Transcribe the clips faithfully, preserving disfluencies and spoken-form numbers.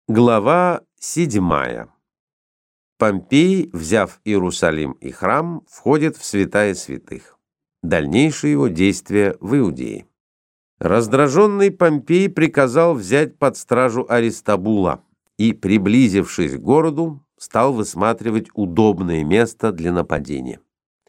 Глава седьмая. Помпей, взяв Иерусалим и храм, входит в святая святых. Дальнейшие его действия в Иудее. Раздраженный Помпей приказал взять под стражу Аристобула и, приблизившись к городу, стал высматривать удобное место для нападения.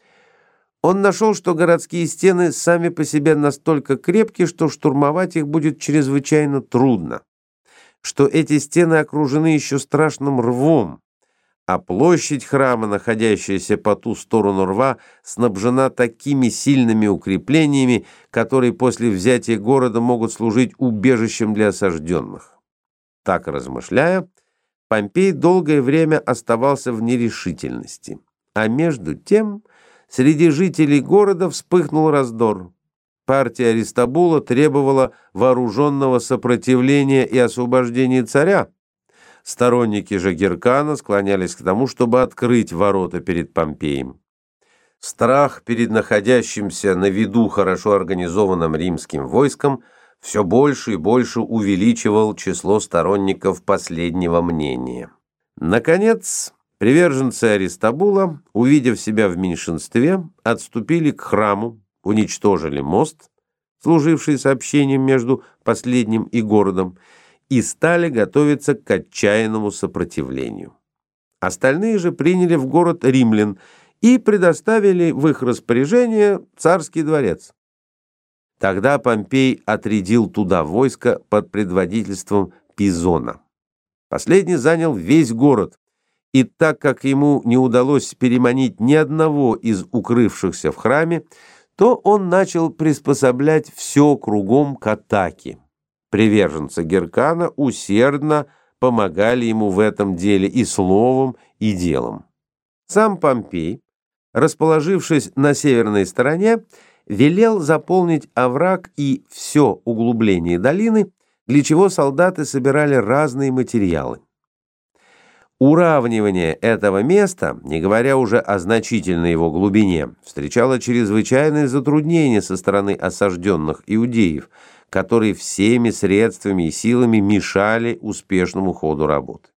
Он нашел, что городские стены сами по себе настолько крепки, что штурмовать их будет чрезвычайно трудно, что эти стены окружены еще страшным рвом, а площадь храма, находящаяся по ту сторону рва, снабжена такими сильными укреплениями, которые после взятия города могут служить убежищем для осажденных. Так размышляя, Помпей долгое время оставался в нерешительности, а между тем среди жителей города вспыхнул раздор. Партия Аристобула требовала вооруженного сопротивления и освобождения царя. Сторонники же Геркана склонялись к тому, чтобы открыть ворота перед Помпеем. Страх перед находящимся на виду хорошо организованным римским войском все больше и больше увеличивал число сторонников последнего мнения. Наконец, приверженцы Аристобула, увидев себя в меньшинстве, отступили к храму, уничтожили мост, служивший сообщением между последним и городом, и стали готовиться к отчаянному сопротивлению. Остальные же приняли в город римлян и предоставили в их распоряжение царский дворец. Тогда Помпей отрядил туда войско под предводительством Пизона. Последний занял весь город, и так как ему не удалось переманить ни одного из укрывшихся в храме, то он начал приспособлять все кругом к атаке. Приверженцы Геркана усердно помогали ему в этом деле и словом, и делом. Сам Помпей, расположившись на северной стороне, велел заполнить овраг и все углубление долины, для чего солдаты собирали разные материалы. Уравнивание этого места, не говоря уже о значительной его глубине, встречало чрезвычайные затруднения со стороны осажденных иудеев, которые всеми средствами и силами мешали успешному ходу работы.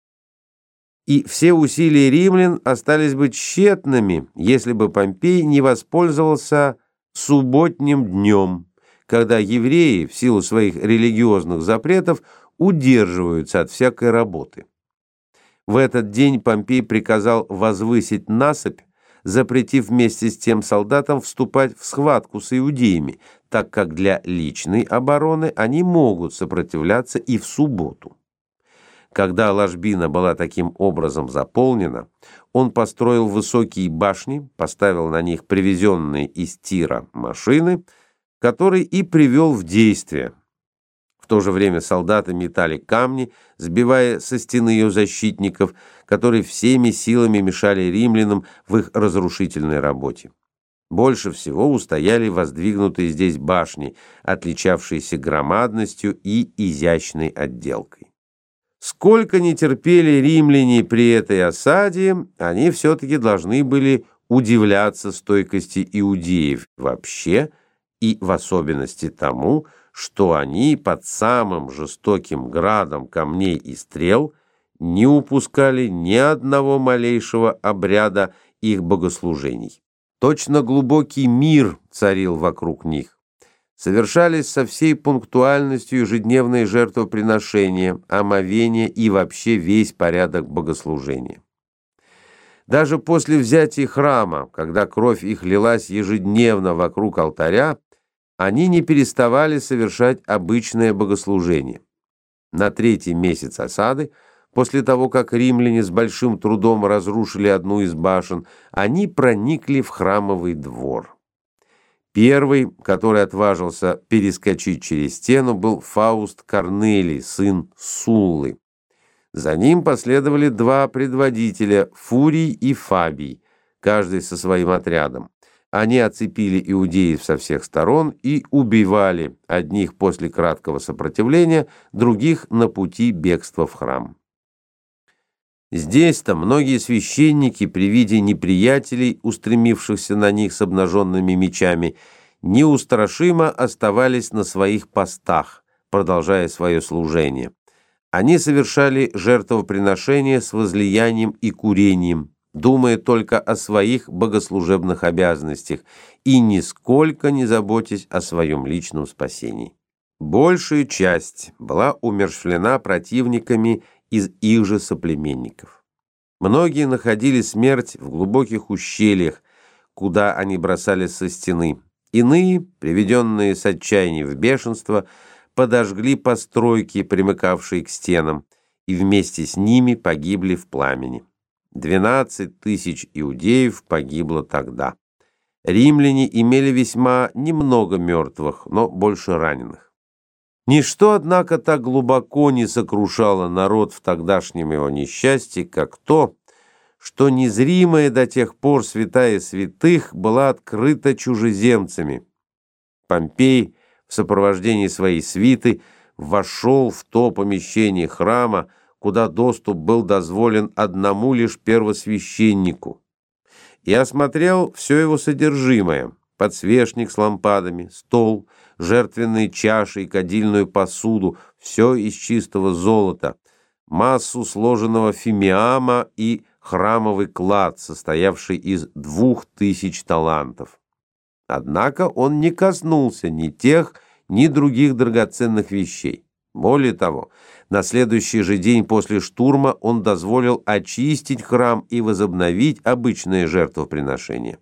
И все усилия римлян остались бы тщетными, если бы Помпей не воспользовался субботним днем, когда евреи в силу своих религиозных запретов удерживаются от всякой работы. В этот день Помпей приказал возвысить насыпь, запретив вместе с тем солдатам вступать в схватку с иудеями, так как для личной обороны они могут сопротивляться и в субботу. Когда ложбина была таким образом заполнена, он построил высокие башни, поставил на них привезенные из Тира машины, которые и привел в действие. В то же время солдаты метали камни, сбивая со стены ее защитников, которые всеми силами мешали римлянам в их разрушительной работе. Больше всего устояли воздвигнутые здесь башни, отличавшиеся громадностью и изящной отделкой. Сколько ни терпели римляне при этой осаде, они все-таки должны были удивляться стойкости иудеев вообще и в особенности тому, что они под самым жестоким градом камней и стрел не упускали ни одного малейшего обряда их богослужений. Точно глубокий мир царил вокруг них. Совершались со всей пунктуальностью ежедневные жертвоприношения, омовения и вообще весь порядок богослужения. Даже после взятия храма, когда кровь их лилась ежедневно вокруг алтаря, они не переставали совершать обычное богослужение. На третий месяц осады, после того, как римляне с большим трудом разрушили одну из башен, они проникли в храмовый двор. Первый, который отважился перескочить через стену, был Фауст Корнелий, сын Суллы. За ним последовали два предводителя, Фурий и Фабий, каждый со своим отрядом. Они оцепили иудеев со всех сторон и убивали одних после краткого сопротивления, других на пути бегства в храм. Здесь-то многие священники при виде неприятелей, устремившихся на них с обнаженными мечами, неустрашимо оставались на своих постах, продолжая свое служение. Они совершали жертвоприношения с возлиянием и курением, думая только о своих богослужебных обязанностях и нисколько не заботясь о своем личном спасении. Большая часть была умерщвлена противниками из их же соплеменников. Многие находили смерть в глубоких ущельях, куда они бросались со стены. Иные, приведенные с отчаяния в бешенство, подожгли постройки, примыкавшие к стенам, и вместе с ними погибли в пламени. Двенадцать тысяч иудеев погибло тогда. Римляне имели весьма немного мертвых, но больше раненых. Ничто, однако, так глубоко не сокрушало народ в тогдашнем его несчастье, как то, что незримая до тех пор святая святых была открыта чужеземцами. Помпей в сопровождении своей свиты вошел в то помещение храма, куда доступ был дозволен одному лишь первосвященнику, и осмотрел все его содержимое: подсвечник с лампадами, стол, жертвенные чаши и кадильную посуду, все из чистого золота, массу сложенного фимиама и храмовый клад, состоявший из двух тысяч талантов. Однако он не коснулся ни тех, ни других драгоценных вещей. Более того, на следующий же день после штурма он дозволил очистить храм и возобновить обычное жертвоприношение.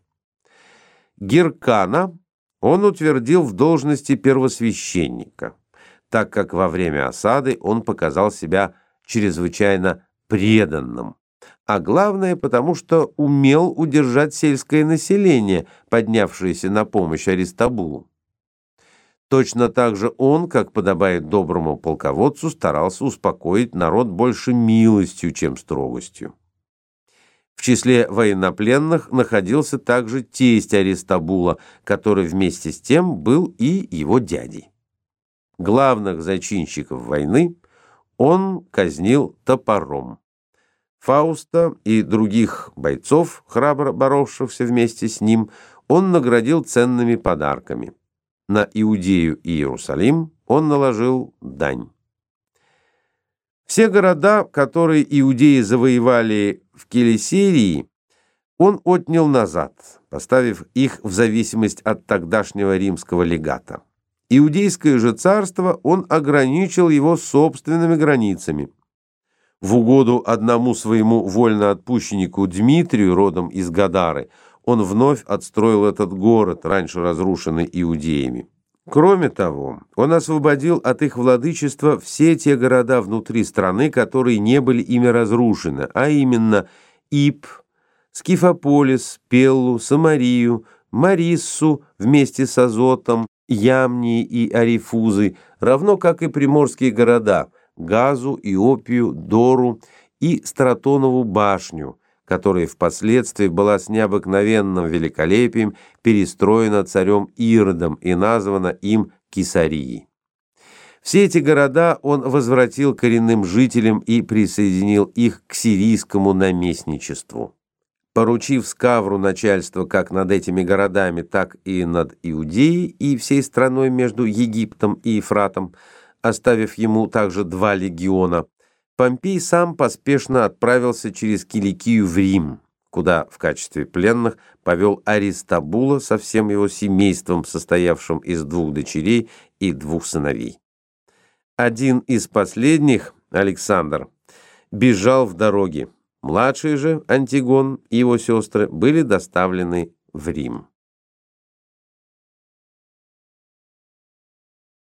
Гиркана он утвердил в должности первосвященника, так как во время осады он показал себя чрезвычайно преданным, а главное потому, что умел удержать сельское население, поднявшееся на помощь Аристобулу. Точно так же он, как подобает доброму полководцу, старался успокоить народ больше милостью, чем строгостью. В числе военнопленных находился также тесть Аристобула, который вместе с тем был и его дядей. Главных зачинщиков войны он казнил топором. Фауста и других бойцов, храбро боровшихся вместе с ним, он наградил ценными подарками. На Иудею и Иерусалим он наложил дань. Все города, которые иудеи завоевали в Келесерии, он отнял назад, поставив их в зависимость от тогдашнего римского легата. Иудейское же царство он ограничил его собственными границами. В угоду одному своему вольноотпущеннику Дмитрию, родом из Гадары, он вновь отстроил этот город, раньше разрушенный иудеями. Кроме того, он освободил от их владычества все те города внутри страны, которые не были ими разрушены, а именно Ип, Скифополис, Пеллу, Самарию, Мариссу вместе с Азотом, Ямнии и Арифузы, равно как и приморские города Газу, Иопию, Дору и Стратонову башню, которая впоследствии была с необыкновенным великолепием перестроена царем Иродом и названа им Кесарией. Все эти города он возвратил коренным жителям и присоединил их к сирийскому наместничеству. Поручив Скавру начальство как над этими городами, так и над Иудеей и всей страной между Египтом и Ефратом, оставив ему также два легиона, Помпей сам поспешно отправился через Киликию в Рим, куда в качестве пленных повел Аристобула со всем его семейством, состоявшим из двух дочерей и двух сыновей. Один из последних, Александр, бежал в дороге. Младший же, Антигон, и его сестры были доставлены в Рим.